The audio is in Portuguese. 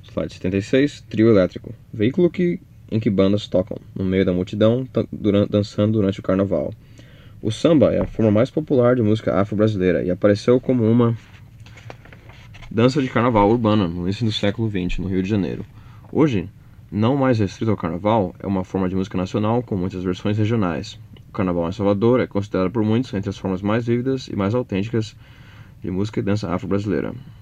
Slide 76, trio elétrico. Veículo em que bandas tocam, no meio da multidão, dançando durante o carnaval. O samba é a forma mais popular de música afro-brasileira e apareceu como uma dança de carnaval urbana no início do século XX, no Rio de Janeiro. Hoje, não mais restrito ao carnaval, é uma forma de música nacional com muitas versões regionais. O carnaval em Salvador é considerado por muitos entre as formas mais vívidas e mais autênticas de música e dança afro-brasileira.